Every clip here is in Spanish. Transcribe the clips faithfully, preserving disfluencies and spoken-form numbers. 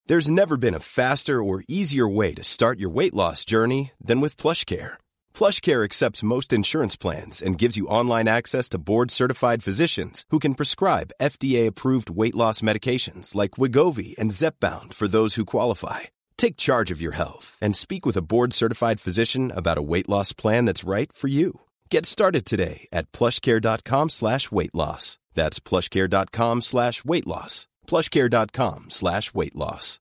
There's never been a faster or easier way to start your weight loss journey than with PlushCare. PlushCare accepts most insurance plans and gives you online access to board-certified physicians who can prescribe F D A-approved weight loss medications like Wegovy and Zepbound for those who qualify. Take charge of your health and speak with a board-certified physician about a weight loss plan that's right for you. Get started today at plushcare.com slash weight loss. That's plushcare.com slash weight loss. plushcare.com slash weight loss.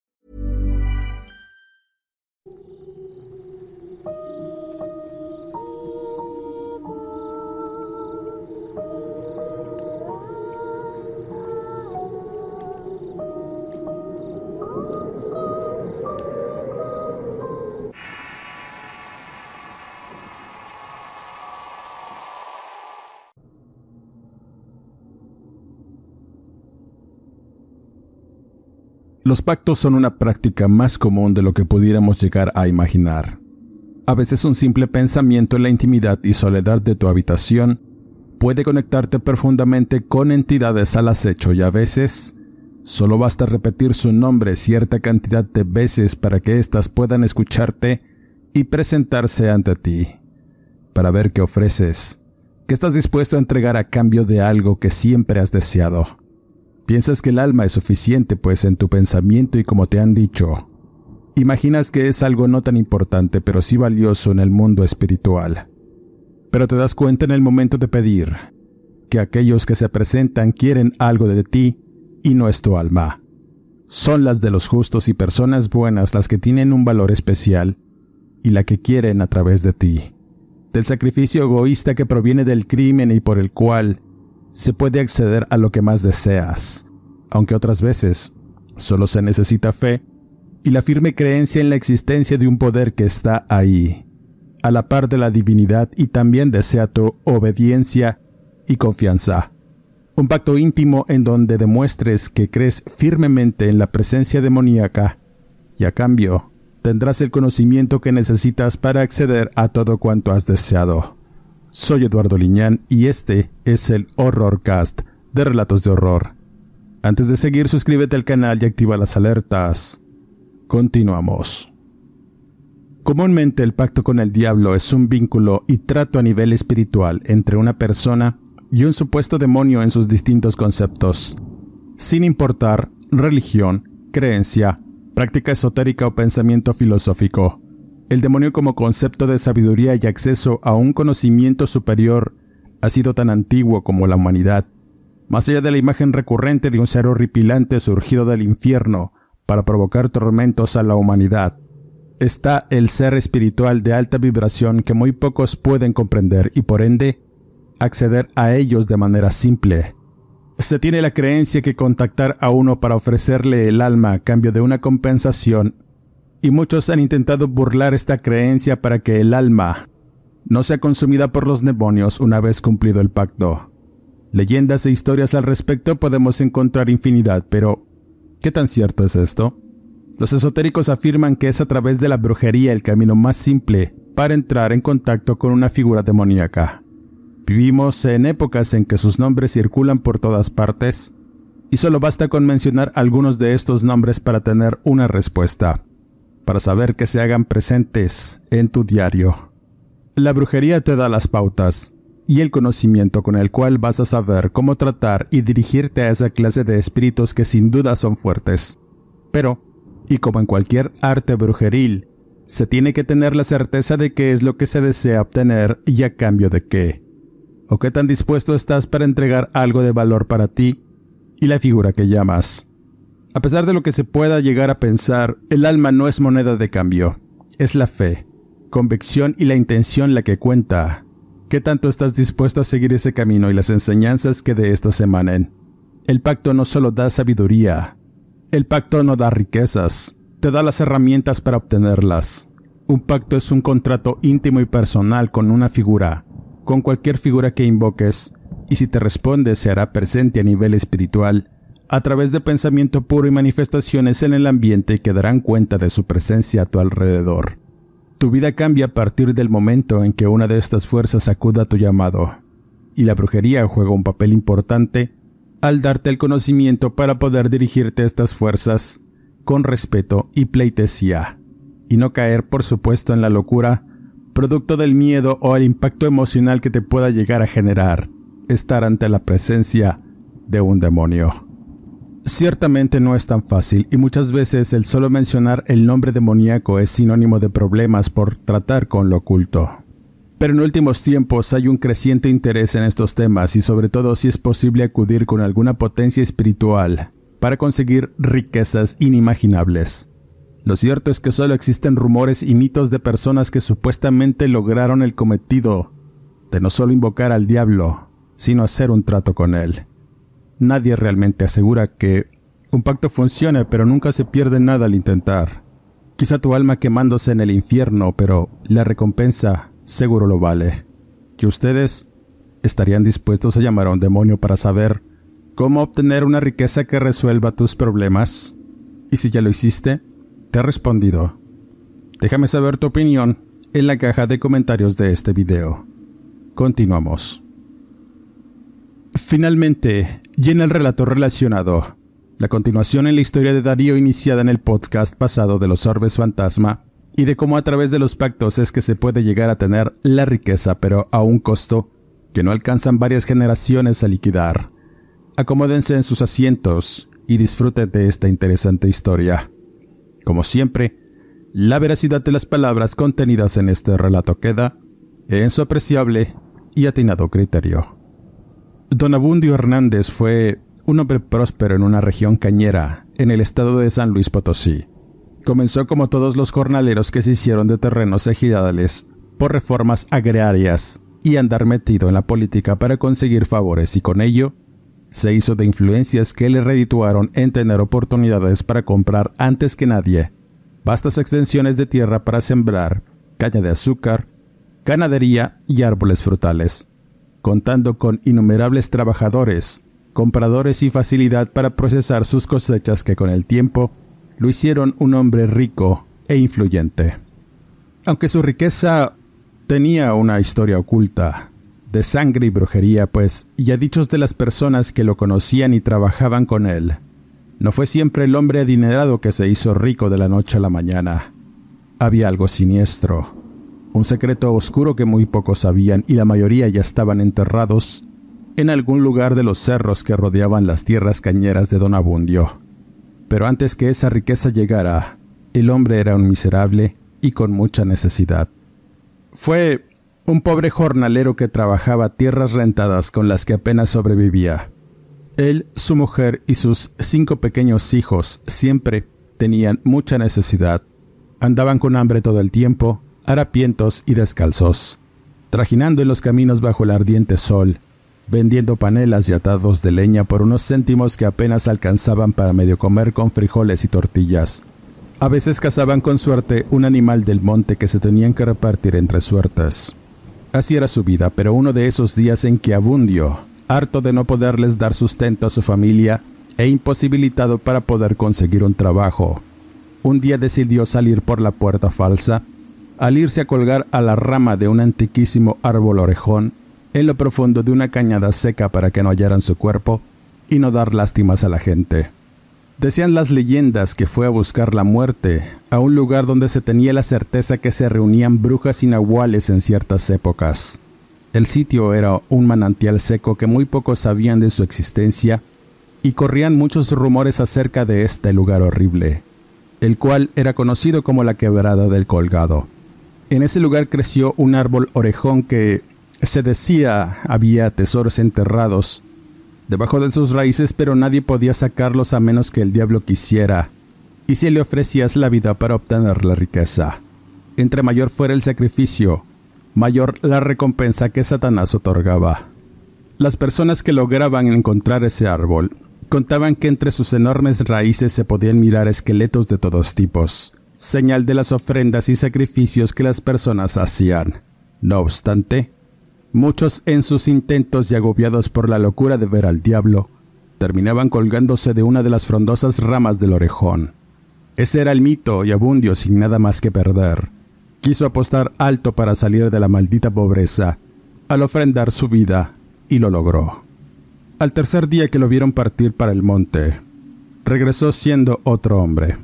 Los pactos son una práctica más común de lo que pudiéramos llegar a imaginar. A veces un simple pensamiento en la intimidad y soledad de tu habitación puede conectarte profundamente con entidades al acecho y a veces solo basta repetir su nombre cierta cantidad de veces para que éstas puedan escucharte y presentarse ante ti, para ver qué ofreces, qué estás dispuesto a entregar a cambio de algo que siempre has deseado. Piensas que el alma es suficiente, pues en tu pensamiento y como te han dicho, imaginas que es algo no tan importante, pero sí valioso en el mundo espiritual. Pero te das cuenta en el momento de pedir que aquellos que se presentan quieren algo de ti y no es tu alma. Son las de los justos y personas buenas las que tienen un valor especial y la que quieren a través de ti, del sacrificio egoísta que proviene del crimen y por el cual se puede acceder a lo que más deseas, aunque otras veces solo se necesita fe y la firme creencia en la existencia de un poder que está ahí, a la par de la divinidad y también desea tu obediencia y confianza. Un pacto íntimo en donde demuestres que crees firmemente en la presencia demoníaca y a cambio tendrás el conocimiento que necesitas para acceder a todo cuanto has deseado. Soy Eduardo Liñán y este es el Horrorcast de Relatos de Horror. Antes de seguir, suscríbete al canal y activa las alertas. Continuamos. Comúnmente el pacto con el diablo es un vínculo y trato a nivel espiritual entre una persona y un supuesto demonio en sus distintos conceptos, sin importar religión, creencia, práctica esotérica o pensamiento filosófico. El demonio como concepto de sabiduría y acceso a un conocimiento superior ha sido tan antiguo como la humanidad. Más allá de la imagen recurrente de un ser horripilante surgido del infierno para provocar tormentos a la humanidad, está el ser espiritual de alta vibración que muy pocos pueden comprender y por ende acceder a ellos de manera simple. Se tiene la creencia que contactar a uno para ofrecerle el alma a cambio de una compensación, y muchos han intentado burlar esta creencia para que el alma no sea consumida por los demonios una vez cumplido el pacto. Leyendas e historias al respecto podemos encontrar infinidad, pero ¿qué tan cierto es esto? Los esotéricos afirman que es a través de la brujería el camino más simple para entrar en contacto con una figura demoníaca. Vivimos en épocas en que sus nombres circulan por todas partes, y solo basta con mencionar algunos de estos nombres para tener una respuesta, para saber que se hagan presentes en tu diario. La brujería te da las pautas y el conocimiento con el cual vas a saber cómo tratar y dirigirte a esa clase de espíritus que sin duda son fuertes. Pero, y como en cualquier arte brujeril, se tiene que tener la certeza de qué es lo que se desea obtener y a cambio de qué, o qué tan dispuesto estás para entregar algo de valor para ti y la figura que llamas. A pesar de lo que se pueda llegar a pensar, el alma no es moneda de cambio, es la fe, convicción y la intención la que cuenta. ¿Qué tanto estás dispuesto a seguir ese camino y las enseñanzas que de éstas emanen? El pacto no solo da sabiduría, el pacto no da riquezas, te da las herramientas para obtenerlas. Un pacto es un contrato íntimo y personal con una figura, con cualquier figura que invoques, y si te responde se hará presente a nivel espiritual, a través de pensamiento puro y manifestaciones en el ambiente que darán cuenta de su presencia a tu alrededor. Tu vida cambia a partir del momento en que una de estas fuerzas acuda a tu llamado, y la brujería juega un papel importante al darte el conocimiento para poder dirigirte a estas fuerzas con respeto y pleitesía, y no caer, por supuesto, en la locura, producto del miedo o el impacto emocional que te pueda llegar a generar estar ante la presencia de un demonio. Ciertamente no es tan fácil y muchas veces el solo mencionar el nombre demoníaco es sinónimo de problemas por tratar con lo oculto. Pero en últimos tiempos hay un creciente interés en estos temas y sobre todo si es posible acudir con alguna potencia espiritual para conseguir riquezas inimaginables. Lo cierto es que solo existen rumores y mitos de personas que supuestamente lograron el cometido de no solo invocar al diablo, sino hacer un trato con él. Nadie realmente asegura que un pacto funcione, pero nunca se pierde nada al intentar. Quizá tu alma quemándose en el infierno, pero la recompensa seguro lo vale. ¿Que ustedes estarían dispuestos a llamar a un demonio para saber cómo obtener una riqueza que resuelva tus problemas? Y si ya lo hiciste, te he respondido. Déjame saber tu opinión en la caja de comentarios de este video. Continuamos. Finalmente, y en el relato relacionado, la continuación en la historia de Darío iniciada en el podcast pasado de los orbes fantasma y de cómo a través de los pactos es que se puede llegar a tener la riqueza pero a un costo que no alcanzan varias generaciones a liquidar. Acomódense en sus asientos y disfruten de esta interesante historia. Como siempre, la veracidad de las palabras contenidas en este relato queda en su apreciable y atinado criterio. Don Abundio Hernández fue un hombre próspero en una región cañera, en el estado de San Luis Potosí. Comenzó como todos los jornaleros que se hicieron de terrenos ejidales por reformas agrarias y andar metido en la política para conseguir favores y con ello se hizo de influencias que le redituaron en tener oportunidades para comprar antes que nadie vastas extensiones de tierra para sembrar caña de azúcar, ganadería y árboles frutales, contando con innumerables trabajadores, compradores y facilidad para procesar sus cosechas que con el tiempo lo hicieron un hombre rico e influyente. Aunque su riqueza tenía una historia oculta, de sangre y brujería, pues, y a dichos de las personas que lo conocían y trabajaban con él, no fue siempre el hombre adinerado que se hizo rico de la noche a la mañana. Había algo siniestro, un secreto oscuro que muy pocos sabían y la mayoría ya estaban enterrados en algún lugar de los cerros que rodeaban las tierras cañeras de Don Abundio. Pero antes que esa riqueza llegara, el hombre era un miserable y con mucha necesidad. Fue un pobre jornalero que trabajaba tierras rentadas con las que apenas sobrevivía. Él, su mujer y sus cinco pequeños hijos siempre tenían mucha necesidad. Andaban con hambre todo el tiempo, harapientos y descalzos, trajinando en los caminos bajo el ardiente sol, vendiendo panelas y atados de leña por unos céntimos que apenas alcanzaban para medio comer con frijoles y tortillas. A veces cazaban con suerte un animal del monte que se tenían que repartir entre suertes. Así era su vida, pero uno de esos días en que Abundio, harto de no poderles dar sustento a su familia e imposibilitado para poder conseguir un trabajo, un día decidió salir por la puerta falsa, al irse a colgar a la rama de un antiquísimo árbol orejón en lo profundo de una cañada seca para que no hallaran su cuerpo y no dar lástimas a la gente. Decían las leyendas que fue a buscar la muerte a un lugar donde se tenía la certeza que se reunían brujas y nahuales en ciertas épocas. El sitio era un manantial seco que muy pocos sabían de su existencia y corrían muchos rumores acerca de este lugar horrible, el cual era conocido como la Quebrada del Colgado. En ese lugar creció un árbol orejón que se decía había tesoros enterrados debajo de sus raíces, pero nadie podía sacarlos a menos que el diablo quisiera, y si le ofrecías la vida para obtener la riqueza. Entre mayor fuera el sacrificio, mayor la recompensa que Satanás otorgaba. Las personas que lograban encontrar ese árbol contaban que entre sus enormes raíces se podían mirar esqueletos de todos tipos, señal de las ofrendas y sacrificios que las personas hacían. No obstante, muchos en sus intentos y agobiados por la locura de ver al diablo, terminaban colgándose de una de las frondosas ramas del orejón. Ese era el mito y Abundio, sin nada más que perder, quiso apostar alto para salir de la maldita pobreza, al ofrendar su vida, y lo logró. Al tercer día que lo vieron partir para el monte, regresó siendo otro hombre.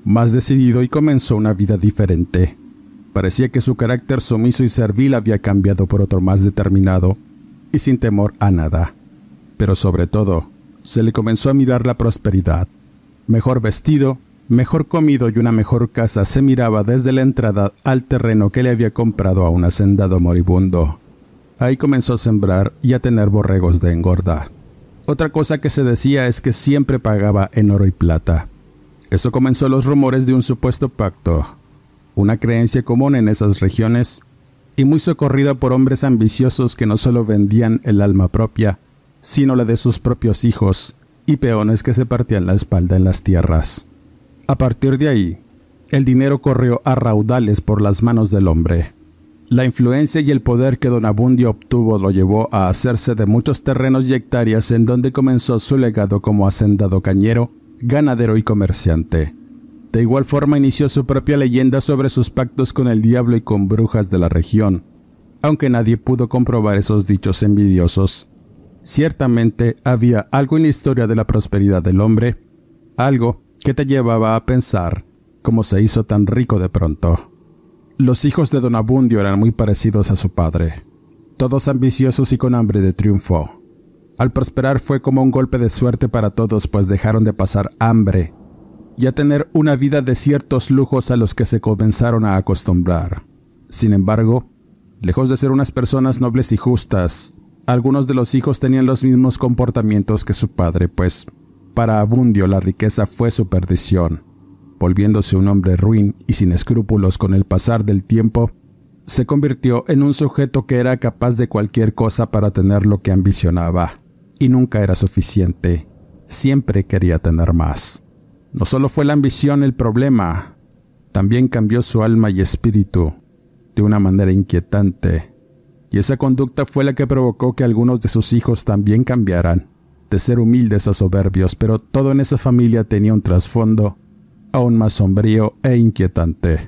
más decidido y comenzó una vida diferente. Parecía que su carácter sumiso y servil había cambiado por otro más determinado y sin temor a nada. Pero sobre todo, se le comenzó a mirar la prosperidad. Mejor vestido, mejor comido y una mejor casa se miraba desde la entrada al terreno que le había comprado a un hacendado moribundo. Ahí comenzó a sembrar y a tener borregos de engorda. Otra cosa que se decía es que siempre pagaba en oro y plata. Eso comenzó los rumores de un supuesto pacto, una creencia común en esas regiones y muy socorrida por hombres ambiciosos que no solo vendían el alma propia, sino la de sus propios hijos y peones que se partían la espalda en las tierras. A partir de ahí, el dinero corrió a raudales por las manos del hombre. La influencia y el poder que don Abundio obtuvo lo llevó a hacerse de muchos terrenos y hectáreas en donde comenzó su legado como hacendado cañero, ganadero y comerciante. De igual forma inició su propia leyenda sobre sus pactos con el diablo y con brujas de la región, aunque nadie pudo comprobar esos dichos envidiosos. Ciertamente había algo en la historia de la prosperidad del hombre, algo que te llevaba a pensar cómo se hizo tan rico de pronto. Los hijos de don Abundio eran muy parecidos a su padre, todos ambiciosos y con hambre de triunfo. Al prosperar fue como un golpe de suerte para todos, pues dejaron de pasar hambre y a tener una vida de ciertos lujos a los que se comenzaron a acostumbrar. Sin embargo, lejos de ser unas personas nobles y justas, algunos de los hijos tenían los mismos comportamientos que su padre, pues para Abundio la riqueza fue su perdición. Volviéndose un hombre ruin y sin escrúpulos con el pasar del tiempo, se convirtió en un sujeto que era capaz de cualquier cosa para tener lo que ambicionaba, y nunca era suficiente, siempre quería tener más. No solo fue la ambición el problema, también cambió su alma y espíritu de una manera inquietante, y esa conducta fue la que provocó que algunos de sus hijos también cambiaran, de ser humildes a soberbios, pero todo en esa familia tenía un trasfondo aún más sombrío e inquietante.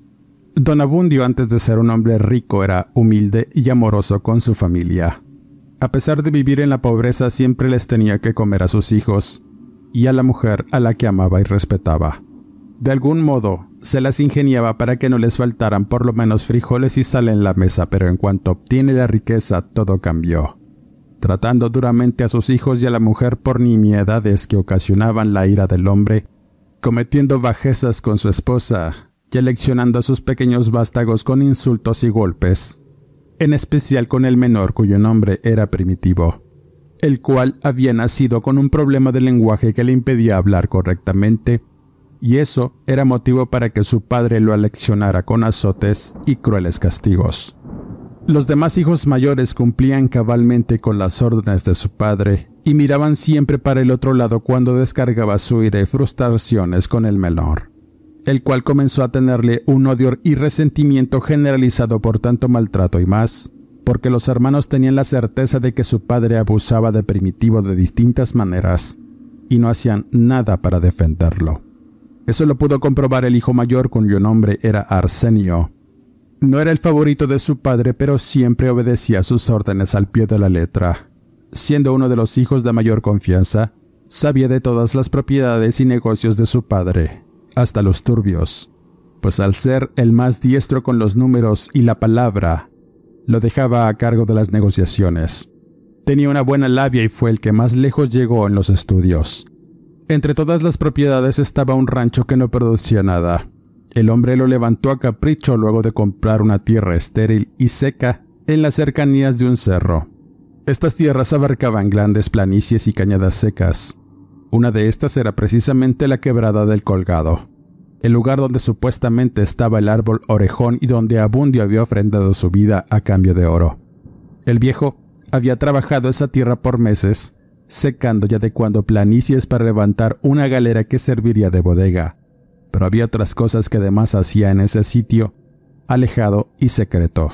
Don Abundio, antes de ser un hombre rico, era humilde y amoroso con su familia. A pesar de vivir en la pobreza, siempre les tenía que comer a sus hijos y a la mujer a la que amaba y respetaba. De algún modo, se las ingeniaba para que no les faltaran por lo menos frijoles y sal en la mesa, pero en cuanto obtiene la riqueza, todo cambió. Tratando duramente a sus hijos y a la mujer por nimiedades que ocasionaban la ira del hombre, cometiendo bajezas con su esposa y aleccionando a sus pequeños vástagos con insultos y golpes, en especial con el menor cuyo nombre era Primitivo, el cual había nacido con un problema de lenguaje que le impedía hablar correctamente, y eso era motivo para que su padre lo aleccionara con azotes y crueles castigos. Los demás hijos mayores cumplían cabalmente con las órdenes de su padre y miraban siempre para el otro lado cuando descargaba su ira y frustraciones con el menor, el cual comenzó a tenerle un odio y resentimiento generalizado por tanto maltrato y más, porque los hermanos tenían la certeza de que su padre abusaba de Primitivo de distintas maneras y no hacían nada para defenderlo. Eso lo pudo comprobar el hijo mayor, cuyo nombre era Arsenio. No era el favorito de su padre, pero siempre obedecía sus órdenes al pie de la letra. Siendo uno de los hijos de mayor confianza, sabía de todas las propiedades y negocios de su padre, hasta los turbios, pues al ser el más diestro con los números y la palabra, lo dejaba a cargo de las negociaciones. Tenía una buena labia y fue el que más lejos llegó en los estudios. Entre todas las propiedades estaba un rancho que no producía nada. El hombre lo levantó a capricho luego de comprar una tierra estéril y seca en las cercanías de un cerro. Estas tierras abarcaban grandes planicies y cañadas secas. Una de estas era precisamente la quebrada del Colgado, el lugar donde supuestamente estaba el árbol orejón y donde Abundio había ofrendado su vida a cambio de oro. El viejo había trabajado esa tierra por meses, secando y adecuando planicies para levantar una galera que serviría de bodega. Pero había otras cosas que además hacía en ese sitio, alejado y secreto.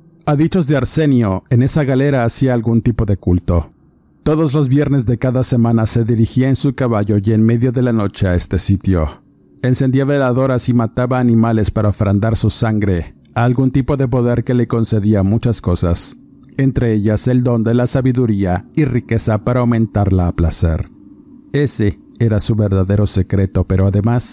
A dichos de Arsenio, en esa galera hacía algún tipo de culto. Todos los viernes de cada semana se dirigía en su caballo y en medio de la noche a este sitio. Encendía veladoras y mataba animales para ofrendar su sangre a algún tipo de poder que le concedía muchas cosas, entre ellas el don de la sabiduría y riqueza para aumentarla a placer. Ese era su verdadero secreto, pero además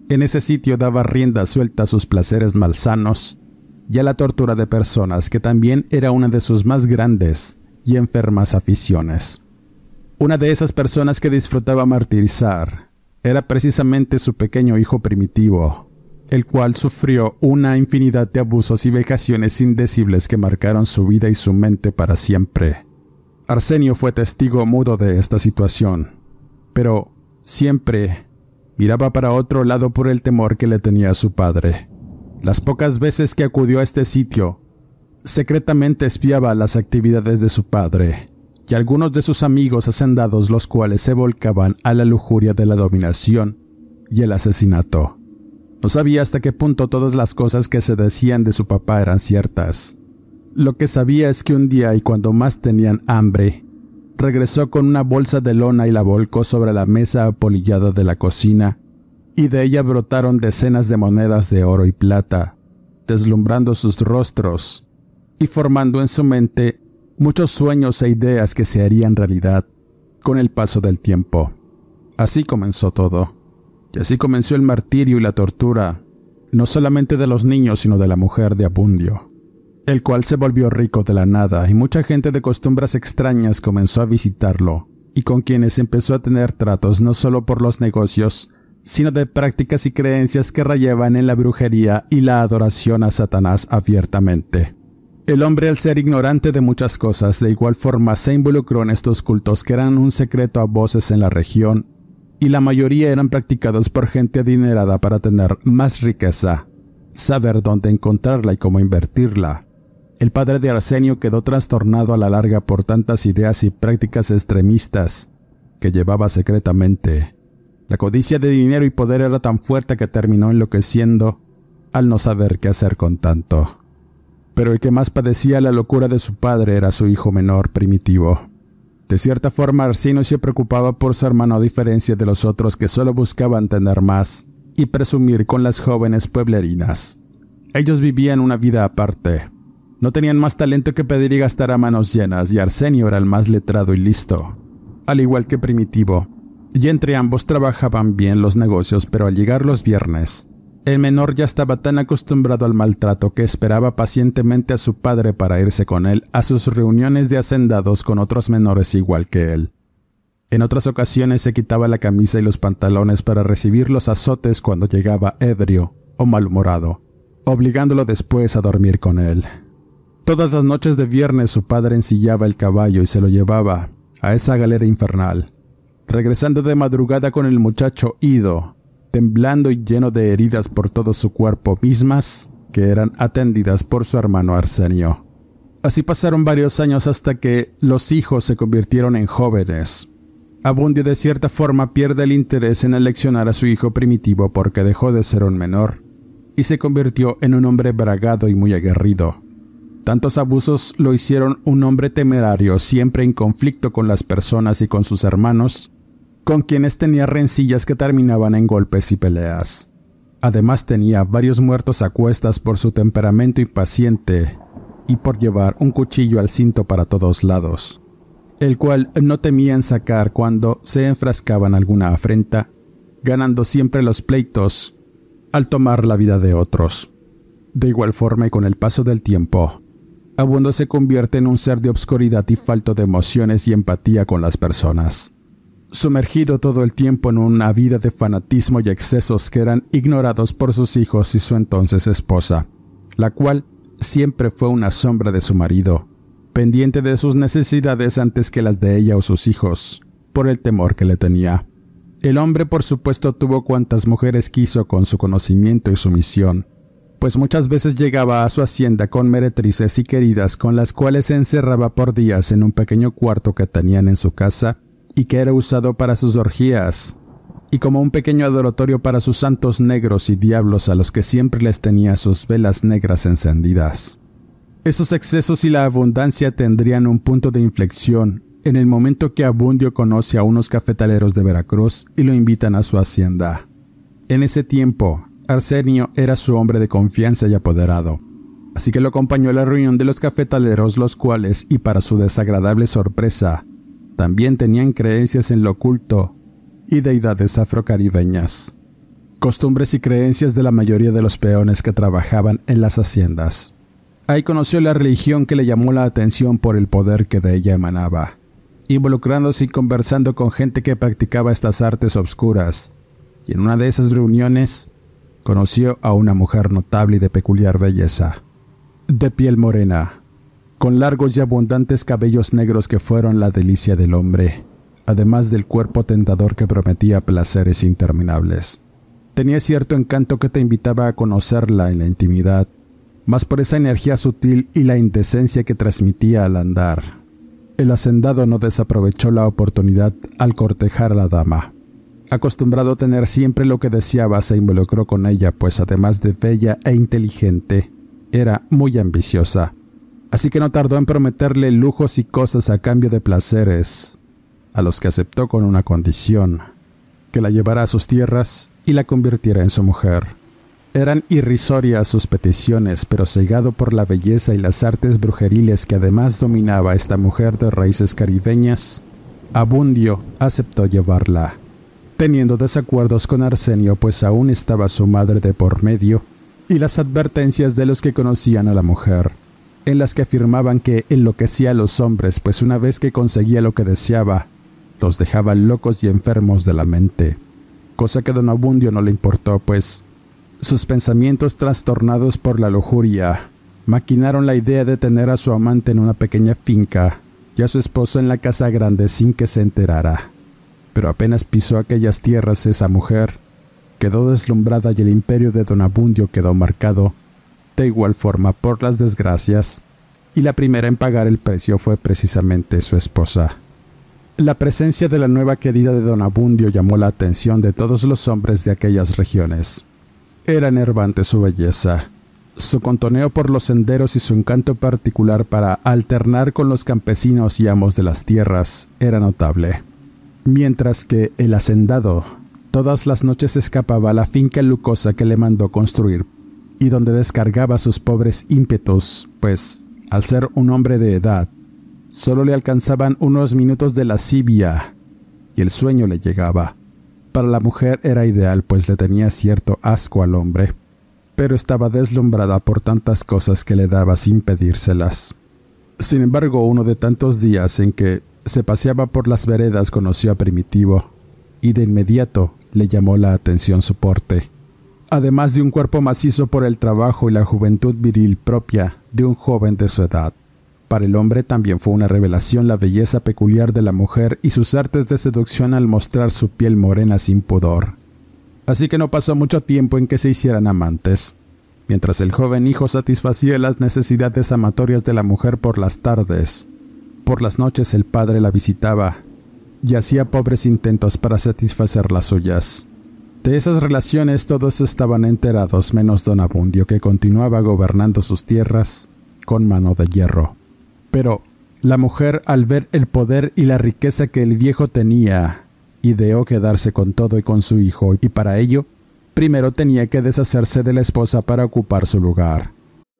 En ese sitio daba rienda suelta a sus placeres malsanos y a la tortura de personas, que también era una de sus más grandes y enfermas aficiones. Una de esas personas que disfrutaba martirizar era precisamente su pequeño hijo primitivo, el cual sufrió una infinidad de abusos y vejaciones indecibles que marcaron su vida y su mente para siempre. Arsenio fue testigo mudo de esta situación, pero siempre miraba para otro lado por el temor que le tenía a su padre. Las pocas veces que acudió a este sitio, secretamente espiaba las actividades de su padre y algunos de sus amigos hacendados, los cuales se volcaban a la lujuria de la dominación y el asesinato. No sabía hasta qué punto todas las cosas que se decían de su papá eran ciertas. Lo que sabía es que un día, y cuando más tenían hambre, regresó con una bolsa de lona y la volcó sobre la mesa apolillada de la cocina, y de ella brotaron decenas de monedas de oro y plata, deslumbrando sus rostros y formando en su mente muchos sueños e ideas que se harían realidad con el paso del tiempo. Así comenzó todo, y así comenzó el martirio y la tortura, no solamente de los niños, sino de la mujer de Abundio, el cual se volvió rico de la nada, y mucha gente de costumbres extrañas comenzó a visitarlo, y con quienes empezó a tener tratos no solo por los negocios, sino de prácticas y creencias que rayaban en la brujería y la adoración a Satanás abiertamente. El hombre, al ser ignorante de muchas cosas, de igual forma se involucró en estos cultos que eran un secreto a voces en la región, y la mayoría eran practicados por gente adinerada para tener más riqueza, saber dónde encontrarla y cómo invertirla. El padre de Arsenio quedó trastornado a la larga por tantas ideas y prácticas extremistas que llevaba secretamente. La codicia de dinero y poder era tan fuerte que terminó enloqueciendo al no saber qué hacer con tanto. Pero el que más padecía la locura de su padre era su hijo menor, Primitivo. De cierta forma, Arsenio se preocupaba por su hermano, a diferencia de los otros que solo buscaban tener más y presumir con las jóvenes pueblerinas. Ellos vivían una vida aparte. No tenían más talento que pedir y gastar a manos llenas, y Arsenio era el más letrado y listo, al igual que Primitivo. Y entre ambos trabajaban bien los negocios, pero al llegar los viernes, el menor ya estaba tan acostumbrado al maltrato que esperaba pacientemente a su padre para irse con él a sus reuniones de hacendados con otros menores igual que él. En otras ocasiones se quitaba la camisa y los pantalones para recibir los azotes cuando llegaba ebrio o malhumorado, obligándolo después a dormir con él. Todas las noches de viernes su padre ensillaba el caballo y se lo llevaba a esa galera infernal, regresando de madrugada con el muchacho ido, temblando y lleno de heridas por todo su cuerpo, mismas que eran atendidas por su hermano Arsenio. Así pasaron varios años hasta que los hijos se convirtieron en jóvenes. Abundio de cierta forma pierde el interés en aleccionar a su hijo Primitivo porque dejó de ser un menor y se convirtió en un hombre bragado y muy aguerrido. Tantos abusos lo hicieron un hombre temerario, siempre en conflicto con las personas y con sus hermanos, con quienes tenía rencillas que terminaban en golpes y peleas. Además tenía varios muertos a cuestas por su temperamento impaciente y por llevar un cuchillo al cinto para todos lados, el cual no temían sacar cuando se enfrascaban alguna afrenta, ganando siempre los pleitos al tomar la vida de otros. De igual forma, y con el paso del tiempo, Abundio se convierte en un ser de obscuridad y falto de emociones y empatía con las personas, sumergido todo el tiempo en una vida de fanatismo y excesos que eran ignorados por sus hijos y su entonces esposa, la cual siempre fue una sombra de su marido, pendiente de sus necesidades antes que las de ella o sus hijos, por el temor que le tenía. El hombre, por supuesto, tuvo cuantas mujeres quiso con su conocimiento y sumisión, pues muchas veces llegaba a su hacienda con meretrices y queridas con las cuales se encerraba por días en un pequeño cuarto que tenían en su casa y que era usado para sus orgías, y como un pequeño adoratorio para sus santos negros y diablos a los que siempre les tenía sus velas negras encendidas. Esos excesos y la abundancia tendrían un punto de inflexión en el momento que Abundio conoce a unos cafetaleros de Veracruz y lo invitan a su hacienda. En ese tiempo, Arsenio era su hombre de confianza y apoderado, así que lo acompañó a la reunión de los cafetaleros, los cuales, y para su desagradable sorpresa, también tenían creencias en lo oculto y deidades afrocaribeñas. costumbres y creencias de la mayoría de los peones que trabajaban en las haciendas. Ahí conoció la religión que le llamó la atención por el poder que de ella emanaba, involucrándose y conversando con gente que practicaba estas artes obscuras, y en una de esas reuniones conoció a una mujer notable y de peculiar belleza, de piel morena, con largos y abundantes cabellos negros que fueron la delicia del hombre, además del cuerpo tentador que prometía placeres interminables. Tenía cierto encanto que te invitaba a conocerla en la intimidad, más por esa energía sutil y la indecencia que transmitía al andar. El hacendado no desaprovechó la oportunidad al cortejar a la dama. Acostumbrado a tener siempre lo que deseaba, se involucró con ella, pues además de bella e inteligente, era muy ambiciosa. Así que no tardó en prometerle lujos y cosas a cambio de placeres, a los que aceptó con una condición: que la llevara a sus tierras y la convirtiera en su mujer. Eran irrisorias sus peticiones, pero cegado por la belleza y las artes brujeriles que además dominaba esta mujer de raíces caribeñas, Abundio aceptó llevarla, teniendo desacuerdos con Arsenio, pues aún estaba su madre de por medio, y las advertencias de los que conocían a la mujer, en las que afirmaban que enloquecía a los hombres, pues una vez que conseguía lo que deseaba, los dejaba locos y enfermos de la mente, cosa que a don Abundio no le importó, pues sus pensamientos trastornados por la lujuria maquinaron la idea de tener a su amante en una pequeña finca y a su esposo en la casa grande sin que se enterara. Pero apenas pisó aquellas tierras esa mujer quedó deslumbrada y el imperio de don Abundio quedó marcado de igual forma por las desgracias, y la primera en pagar el precio fue precisamente su esposa. La presencia de la nueva querida de don Abundio llamó la atención de todos los hombres de aquellas regiones. Era enervante su belleza, su contoneo por los senderos y su encanto particular para alternar con los campesinos y amos de las tierras era notable. Mientras que el hacendado todas las noches escapaba a la finca lujosa que le mandó construir y donde descargaba sus pobres ímpetus, pues, al ser un hombre de edad, solo le alcanzaban unos minutos de lascivia y el sueño le llegaba. Para la mujer era ideal, pues le tenía cierto asco al hombre, pero estaba deslumbrada por tantas cosas que le daba sin pedírselas. Sin embargo, uno de tantos días en que se paseaba por las veredas conoció a Primitivo, y de inmediato le llamó la atención su porte, además de un cuerpo macizo por el trabajo y la juventud viril propia de un joven de su edad. Para el hombre también fue una revelación la belleza peculiar de la mujer y sus artes de seducción al mostrar su piel morena sin pudor. Así que no pasó mucho tiempo en que se hicieran amantes. Mientras el joven hijo satisfacía las necesidades amatorias de la mujer por las tardes, por las noches el padre la visitaba y hacía pobres intentos para satisfacer las suyas. De esas relaciones todos estaban enterados menos don Abundio, que continuaba gobernando sus tierras con mano de hierro. Pero la mujer, al ver el poder y la riqueza que el viejo tenía, ideó quedarse con todo y con su hijo, y para ello, primero tenía que deshacerse de la esposa para ocupar su lugar.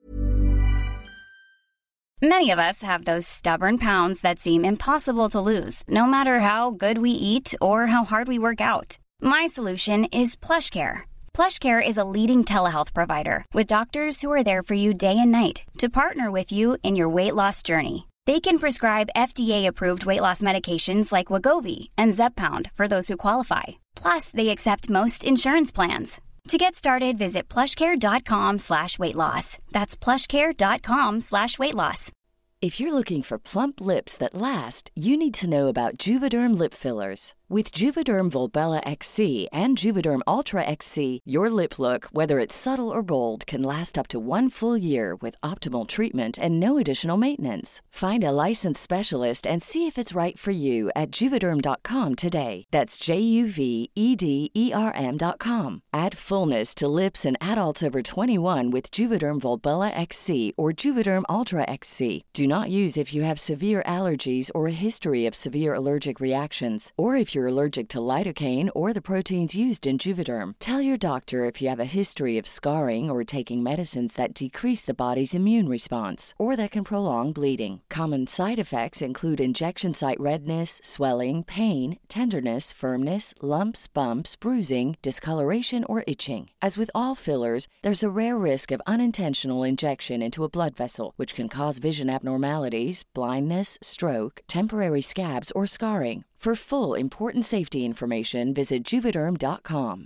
Many of us have those stubborn pounds that seem impossible to lose, no matter how good we eat or how hard we work out. My solution is PlushCare. PlushCare is a leading telehealth provider with doctors who are there for you day and night to partner with you in your weight loss journey. They can prescribe F D A-approved weight loss medications like Wegovy and Zepbound for those who qualify. Plus, they accept most insurance plans. To get started, visit plushcare.com slash weight loss. That's plushcare.com slash weight loss. If you're looking for plump lips that last, you need to know about Juvederm lip fillers. With Juvederm Volbella X C and Juvederm Ultra X C, your lip look, whether it's subtle or bold, can last up to one full year with optimal treatment and no additional maintenance. Find a licensed specialist and see if it's right for you at Juvederm dot com today. That's J U V E D E R M dot com. Add fullness to lips in adults over twenty-one with Juvederm Volbella X C or Juvederm Ultra X C. Do not use if you have severe allergies or a history of severe allergic reactions, or if you're you're allergic to lidocaine or the proteins used in Juvederm. Tell your doctor if you have a history of scarring or taking medicines that decrease the body's immune response or that can prolong bleeding. Common side effects include injection site redness, swelling, pain, tenderness, firmness, lumps, bumps, bruising, discoloration, or itching. As with all fillers, there's a rare risk of unintentional injection into a blood vessel, which can cause vision abnormalities, blindness, stroke, temporary scabs, or scarring. For full, important safety information, visit Juvederm dot com.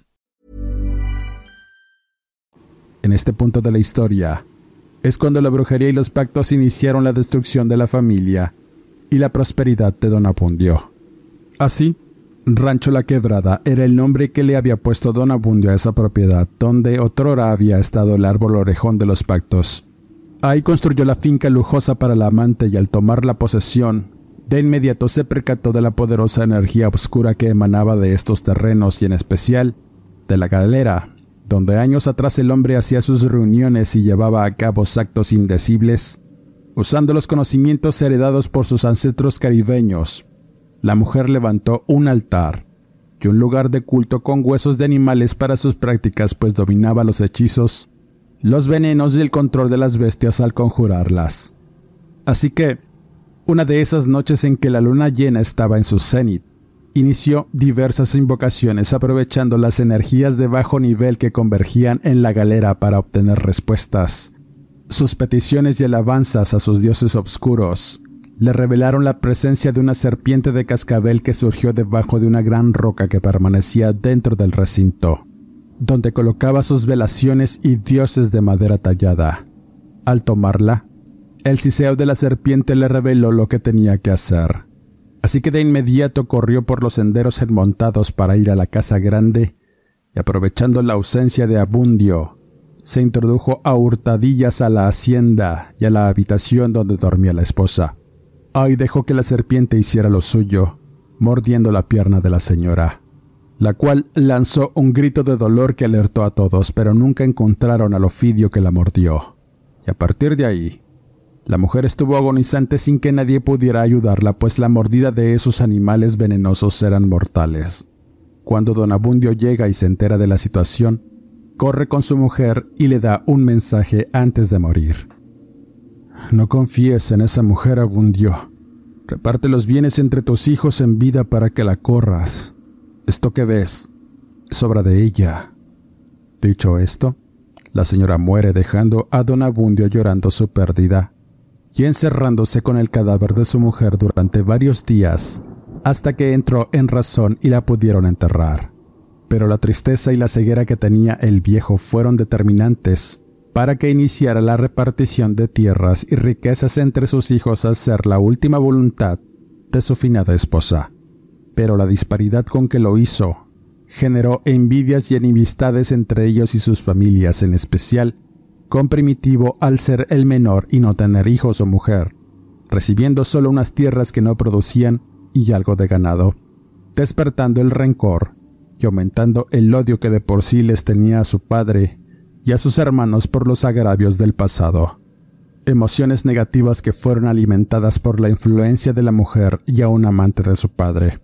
En este punto de la historia, es cuando la brujería y los pactos iniciaron la destrucción de la familia y la prosperidad de Don Abundio. Así, Rancho La Quebrada era el nombre que le había puesto Don Abundio a esa propiedad donde otrora había estado el árbol orejón de los pactos. Ahí construyó la finca lujosa para la amante y al tomar la posesión, de inmediato se percató de la poderosa energía oscura que emanaba de estos terrenos y en especial de la galera, donde años atrás el hombre hacía sus reuniones y llevaba a cabo actos indecibles, usando los conocimientos heredados por sus ancestros caribeños. La mujer levantó un altar y un lugar de culto con huesos de animales para sus prácticas, pues dominaba los hechizos, los venenos y el control de las bestias al conjurarlas. Así que, una de esas noches en que la luna llena estaba en su cenit, inició diversas invocaciones aprovechando las energías de bajo nivel que convergían en la galera para obtener respuestas. Sus peticiones y alabanzas a sus dioses oscuros le revelaron la presencia de una serpiente de cascabel que surgió debajo de una gran roca que permanecía dentro del recinto, donde colocaba sus velaciones y dioses de madera tallada. Al tomarla, el siseo de la serpiente le reveló lo que tenía que hacer. Así que de inmediato corrió por los senderos enmontados para ir a la casa grande y aprovechando la ausencia de Abundio, se introdujo a hurtadillas a la hacienda y a la habitación donde dormía la esposa. Ahí dejó que la serpiente hiciera lo suyo, mordiendo la pierna de la señora, la cual lanzó un grito de dolor que alertó a todos, pero nunca encontraron al ofidio que la mordió. Y a partir de ahí, la mujer estuvo agonizante sin que nadie pudiera ayudarla, pues la mordida de esos animales venenosos eran mortales. Cuando Don Abundio llega y se entera de la situación, corre con su mujer y le da un mensaje antes de morir. No confíes en esa mujer, Abundio. Reparte los bienes entre tus hijos en vida para que la corras. Esto que ves es obra de ella. Dicho esto, la señora muere dejando a Don Abundio llorando su pérdida y encerrándose con el cadáver de su mujer durante varios días hasta que entró en razón y la pudieron enterrar. Pero la tristeza y la ceguera que tenía el viejo fueron determinantes para que iniciara la repartición de tierras y riquezas entre sus hijos al ser la última voluntad de su finada esposa. Pero la disparidad con que lo hizo generó envidias y enemistades entre ellos y sus familias, en especial con Primitivo al ser el menor y no tener hijos o mujer, recibiendo solo unas tierras que no producían y algo de ganado, despertando el rencor y aumentando el odio que de por sí les tenía a su padre y a sus hermanos por los agravios del pasado. Emociones negativas que fueron alimentadas por la influencia de la mujer y a un amante de su padre.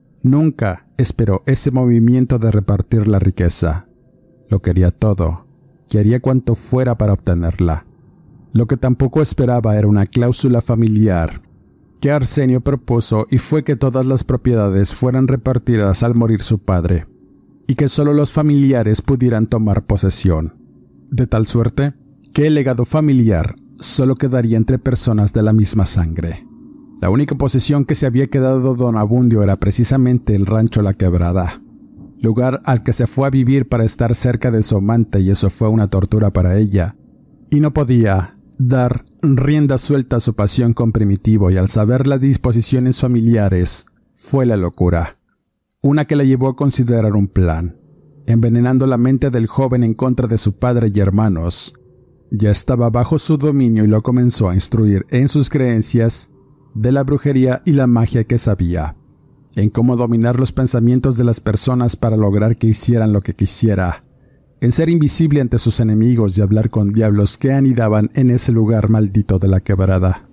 Nunca esperó ese movimiento de repartir la riqueza. Lo quería todo y haría cuanto fuera para obtenerla. Lo que tampoco esperaba era una cláusula familiar que Arsenio propuso y fue que todas las propiedades fueran repartidas al morir su padre y que solo los familiares pudieran tomar posesión, de tal suerte que el legado familiar solo quedaría entre personas de la misma sangre. La única posesión que se había quedado Don Abundio era precisamente el rancho La Quebrada, lugar al que se fue a vivir para estar cerca de su amante, y eso fue una tortura para ella, y no podía dar rienda suelta a su pasión con Primitivo, y al saber las disposiciones familiares, fue la locura, una que la llevó a considerar un plan, envenenando la mente del joven en contra de su padre y hermanos. Ya estaba bajo su dominio y lo comenzó a instruir en sus creencias de la brujería y la magia que sabía, en cómo dominar los pensamientos de las personas para lograr que hicieran lo que quisiera, en ser invisible ante sus enemigos y hablar con diablos que anidaban en ese lugar maldito de la quebrada.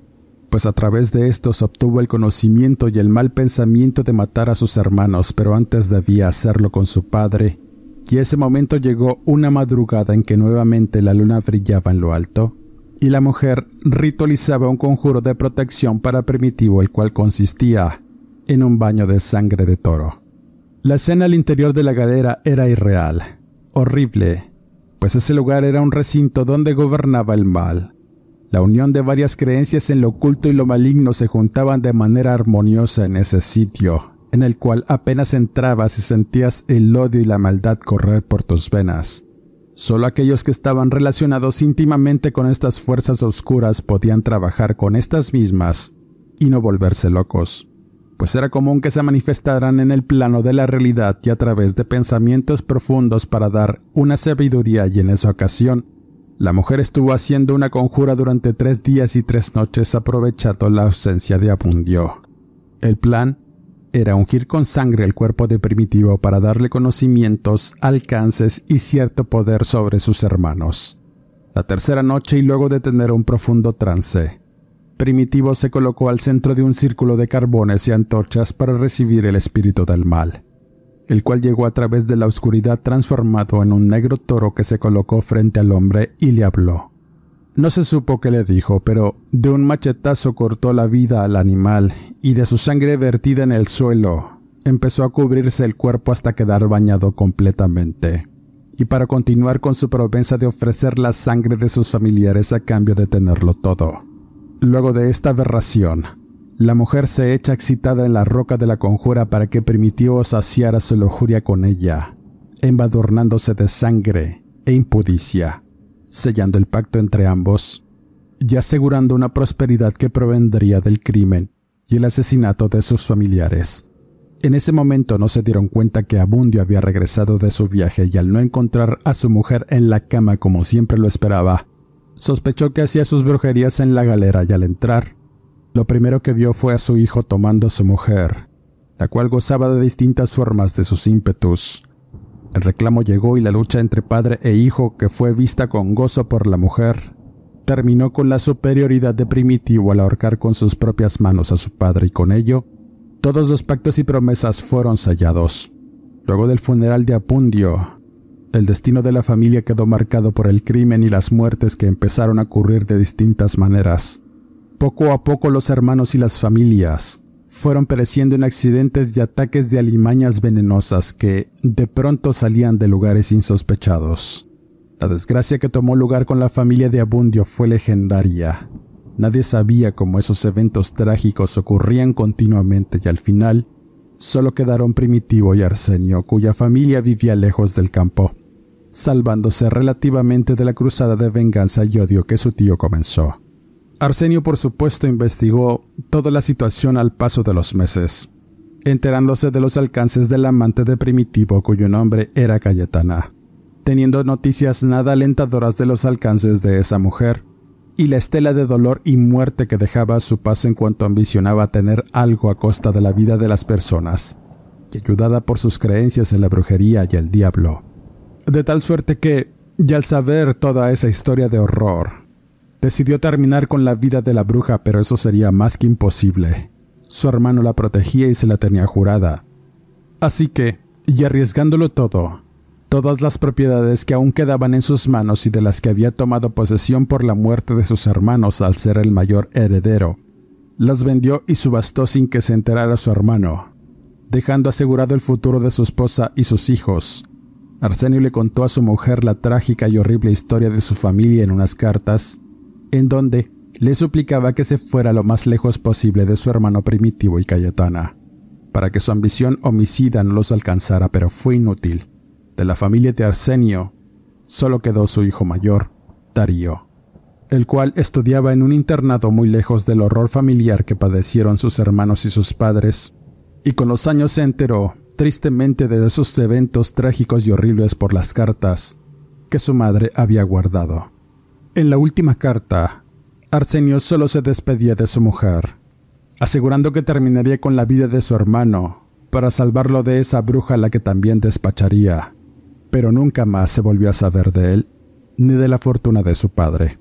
pues a través de estos obtuvo el conocimiento y el mal pensamiento de matar a sus hermanos, pero antes debía hacerlo con su padre, y ese momento llegó una madrugada en que nuevamente la luna brillaba en lo alto, y la mujer ritualizaba un conjuro de protección para Primitivo, el cual consistía en un baño de sangre de toro. La escena al interior de la galera era irreal, horrible, pues ese lugar era un recinto donde gobernaba el mal. La unión de varias creencias en lo oculto y lo maligno se juntaban de manera armoniosa en ese sitio, en el cual apenas entrabas y sentías el odio y la maldad correr por tus venas. Solo aquellos que estaban relacionados íntimamente con estas fuerzas oscuras podían trabajar con estas mismas y no volverse locos, pues era común que se manifestaran en el plano de la realidad y a través de pensamientos profundos para dar una sabiduría, y en esa ocasión la mujer estuvo haciendo una conjura durante tres días y tres noches aprovechando la ausencia de Abundio. El plan era ungir con sangre el cuerpo de Primitivo para darle conocimientos, alcances y cierto poder sobre sus hermanos. La tercera noche, y luego de tener un profundo trance, Primitivo se colocó al centro de un círculo de carbones y antorchas para recibir el espíritu del mal, el cual llegó a través de la oscuridad transformado en un negro toro que se colocó frente al hombre y le habló. No se supo qué le dijo, pero de un machetazo cortó la vida al animal y de su sangre vertida en el suelo empezó a cubrirse el cuerpo hasta quedar bañado completamente, y para continuar con su promesa de ofrecer la sangre de sus familiares a cambio de tenerlo todo. Luego de esta aberración, la mujer se echa excitada en la roca de la conjura para que Primitivo saciara su lujuria con ella, embadurnándose de sangre e impudicia, sellando el pacto entre ambos y asegurando una prosperidad que provendría del crimen y el asesinato de sus familiares. En ese momento no se dieron cuenta que Abundio había regresado de su viaje, y al no encontrar a su mujer en la cama como siempre lo esperaba, sospechó que hacía sus brujerías en la galera, y al entrar, lo primero que vio fue a su hijo tomando a su mujer, la cual gozaba de distintas formas de sus ímpetus. El reclamo llegó y la lucha entre padre e hijo, que fue vista con gozo por la mujer, terminó con la superioridad de Primitivo al ahorcar con sus propias manos a su padre, y con ello, todos los pactos y promesas fueron sellados. Luego del funeral de Abundio, el destino de la familia quedó marcado por el crimen y las muertes que empezaron a ocurrir de distintas maneras. Poco a poco los hermanos y las familias fueron pereciendo en accidentes y ataques de alimañas venenosas que de pronto salían de lugares insospechados. La desgracia que tomó lugar con la familia de Abundio fue legendaria. Nadie sabía cómo esos eventos trágicos ocurrían continuamente, y al final solo quedaron Primitivo y Arsenio, cuya familia vivía lejos del campo, salvándose relativamente de la cruzada de venganza y odio que su tío comenzó. Arsenio, por supuesto, investigó toda la situación al paso de los meses, enterándose de los alcances del amante de Primitivo, cuyo nombre era Cayetana, teniendo noticias nada alentadoras de los alcances de esa mujer y la estela de dolor y muerte que dejaba a su paso en cuanto ambicionaba tener algo a costa de la vida de las personas, y ayudada por sus creencias en la brujería y el diablo. De tal suerte que, y al saber toda esa historia de horror, decidió terminar con la vida de la bruja, pero eso sería más que imposible. Su hermano la protegía y se la tenía jurada. Así que, y arriesgándolo todo, todas las propiedades que aún quedaban en sus manos y de las que había tomado posesión por la muerte de sus hermanos al ser el mayor heredero, las vendió y subastó sin que se enterara su hermano, dejando asegurado el futuro de su esposa y sus hijos. Arsenio le contó a su mujer la trágica y horrible historia de su familia en unas cartas, en donde le suplicaba que se fuera lo más lejos posible de su hermano Primitivo y Cayetana, para que su ambición homicida no los alcanzara, pero fue inútil. De la familia de Arsenio, solo quedó su hijo mayor, Darío, el cual estudiaba en un internado muy lejos del horror familiar que padecieron sus hermanos y sus padres, y con los años se enteró, tristemente, de esos eventos trágicos y horribles por las cartas que su madre había guardado. En la última carta, Arsenio solo se despedía de su mujer, asegurando que terminaría con la vida de su hermano para salvarlo de esa bruja a la que también despacharía, pero nunca más se volvió a saber de él ni de la fortuna de su padre.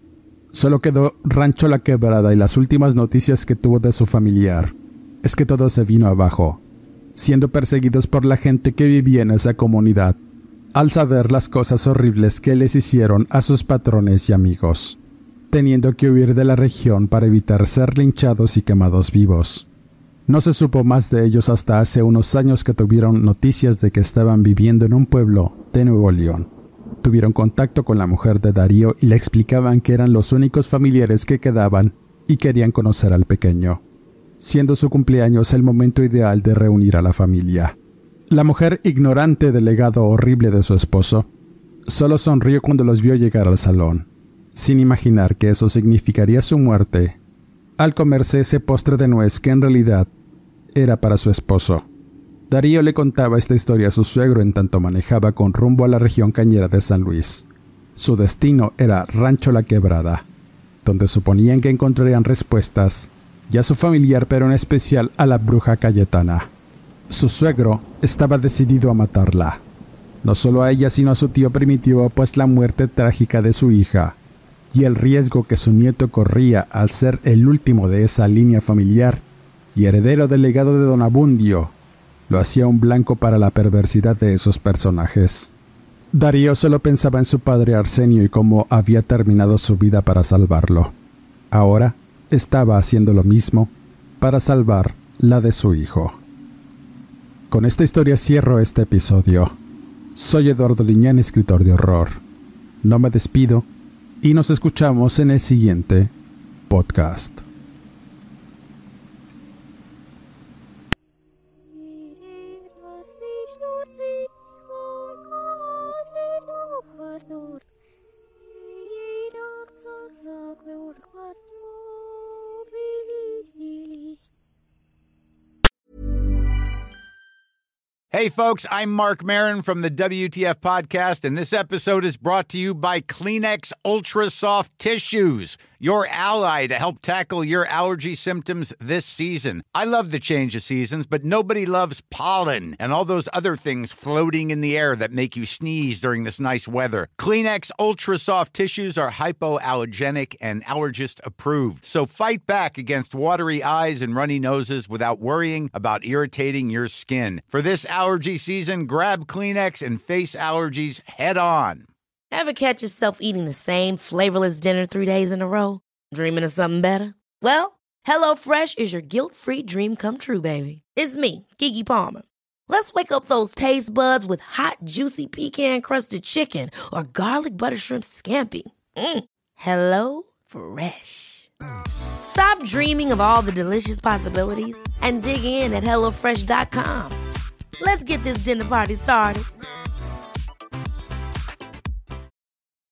Solo quedó Rancho La Quebrada y las últimas noticias que tuvo de su familiar es que todo se vino abajo, siendo perseguidos por la gente que vivía en esa comunidad, al saber las cosas horribles que les hicieron a sus patrones y amigos, teniendo que huir de la región para evitar ser linchados y quemados vivos. No se supo más de ellos hasta hace unos años que tuvieron noticias de que estaban viviendo en un pueblo de Nuevo León. Tuvieron contacto con la mujer de Darío y le explicaban que eran los únicos familiares que quedaban y querían conocer al pequeño, siendo su cumpleaños el momento ideal de reunir a la familia. La mujer, ignorante del legado horrible de su esposo, solo sonrió cuando los vio llegar al salón, sin imaginar que eso significaría su muerte, al comerse ese postre de nuez que en realidad era para su esposo. Darío le contaba esta historia a su suegro en tanto manejaba con rumbo a la región cañera de San Luis. Su destino era Rancho La Quebrada, donde suponían que encontrarían respuestas, y a su familiar, pero en especial a la bruja Cayetana. Su suegro estaba decidido a matarla, no solo a ella sino a su tío Primitivo, pues la muerte trágica de su hija y el riesgo que su nieto corría al ser el último de esa línea familiar y heredero del legado de Don Abundio, lo hacía un blanco para la perversidad de esos personajes. Darío solo pensaba en su padre Arsenio y cómo había terminado su vida para salvarlo. Ahora estaba haciendo lo mismo para salvar la de su hijo. Con esta historia cierro este episodio. Soy Eduardo Liñán, escritor de horror. No me despido y nos escuchamos en el siguiente podcast. Hey, folks, I'm Mark Maron from the W T F Podcast, and this episode is brought to you by Kleenex Ultra Soft Tissues, your ally to help tackle your allergy symptoms this season. I love the change of seasons, but nobody loves pollen and all those other things floating in the air that make you sneeze during this nice weather. Kleenex Ultra Soft Tissues are hypoallergenic and allergist approved, so fight back against watery eyes and runny noses without worrying about irritating your skin. For this allergy season, grab Kleenex and face allergies head on. Ever catch yourself eating the same flavorless dinner three days in a row? Dreaming of something better? Well, HelloFresh is your guilt-free dream come true, baby. It's me, Keke Palmer. Let's wake up those taste buds with hot, juicy pecan-crusted chicken or garlic butter shrimp scampi. Mm. Hello Fresh. Stop dreaming of all the delicious possibilities and dig in at hello fresh dot com. Let's get this dinner party started.